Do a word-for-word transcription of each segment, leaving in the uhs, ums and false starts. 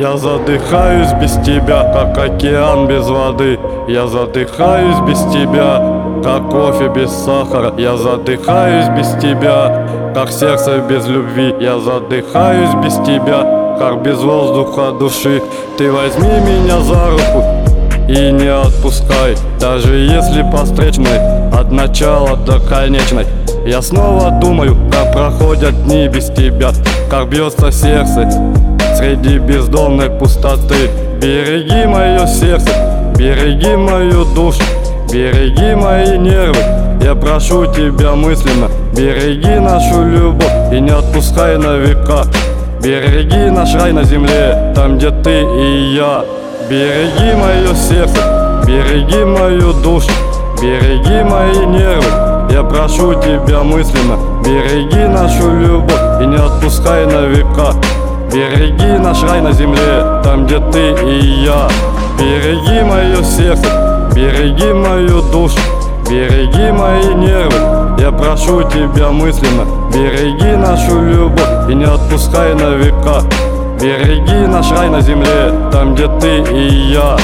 Я задыхаюсь без тебя, как океан без воды. Я задыхаюсь без тебя, как кофе без сахара. Я задыхаюсь без тебя, как сердце без любви. Я задыхаюсь без тебя, как без воздуха души. Ты возьми меня за руку и не отпускай, даже если по встречной, от начала до конечной. Я снова думаю, как проходят дни без тебя, как бьется сердце среди бездонной пустоты. Береги мое сердце, береги мою душу, береги мои нервы. Я прошу тебя мысленно, береги нашу любовь и не отпускай на века. Береги наш рай на земле, там где ты и я. Береги мое сердце, береги мою душу, береги мои нервы. Я прошу тебя мысленно, береги нашу любовь и не отпускай на века. Береги наш рай на земле, там где ты и я. Береги мое сердце, береги мою душу, береги мои нервы. Я прошу тебя мысленно, береги нашу любовь и не отпускай на века. Береги наш рай на земле, там где ты и я.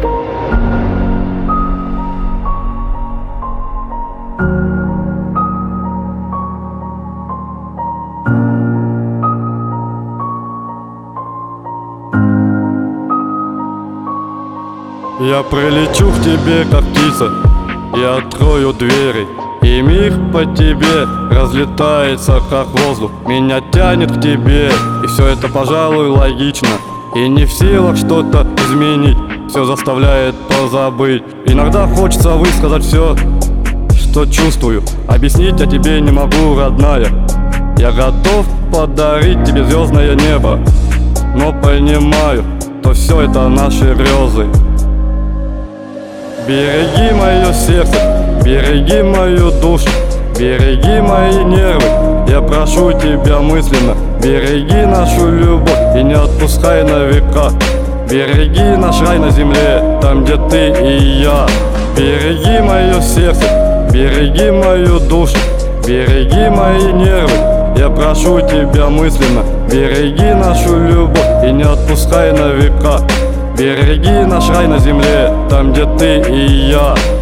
Я прилечу к тебе, как птица, и открою двери, и мир по тебе разлетается, как воздух. Меня тянет к тебе, и все это, пожалуй, логично. И не в силах что-то изменить, все заставляет позабыть. Иногда хочется высказать все, что чувствую. Объяснить я тебе не могу, родная. Я готов подарить тебе звездное небо, но понимаю, что все это наши грезы. Береги мое сердце, береги мою душу, береги мои нервы. Я прошу тебя мысленно, береги нашу любовь и не отпускай на века. Береги наш рай на земле, там где ты и я. Береги мое сердце, береги мою душу, береги мои нервы. Я прошу тебя мысленно, береги нашу любовь и не отпускай на века. Береги наш рай на земле, там где ты и я.